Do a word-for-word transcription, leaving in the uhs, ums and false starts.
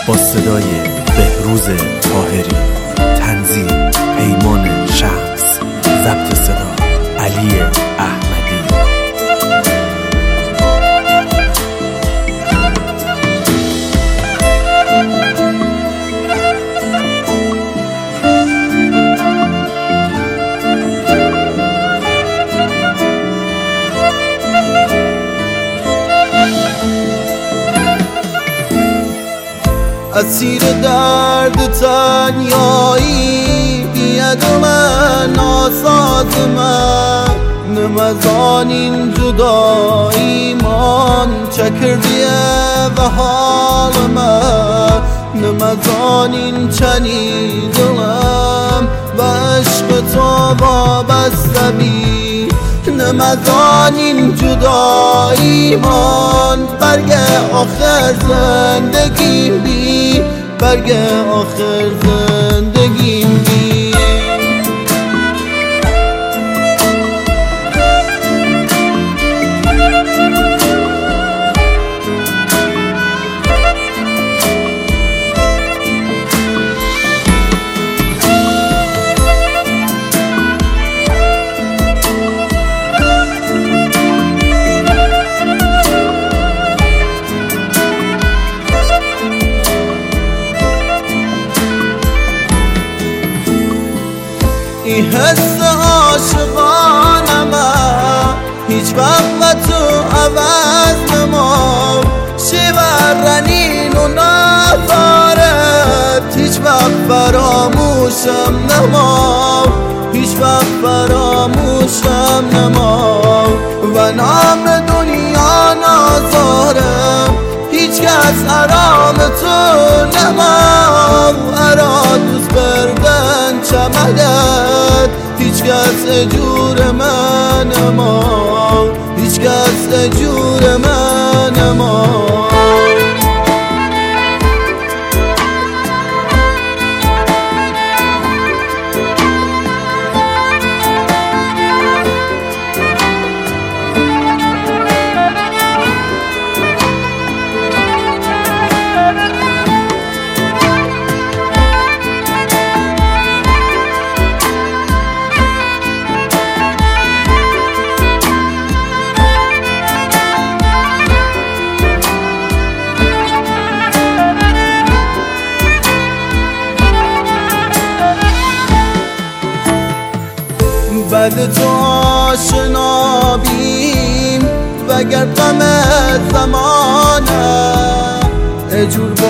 با صدای بهروز طاهری، تنظیم پیمان شمس، ضبط صدا علی احمدی. اسیر درد تنیایی بیاد من آساد من نمزان این جدایی من چکردیه و حال من نمزان این چنی دلم و عشق تو وابسته بی نمزان این جدایی من برگ آخر زندگیم بی برگ آخر زندگیم بی این حس عاشقانم هیچ وقت تو عوض نما شیورنین و نفارت هیچ وقت فراموشم نما هیچ وقت فراموشم نما و نام دنیا نازارم هیچ کس ارام تو نما ارا دوست بردن چمدت هیچ کس اجور من ما هیچ کس اجور من ما بعد تو آشنا بیم وگر غم زمانه اجور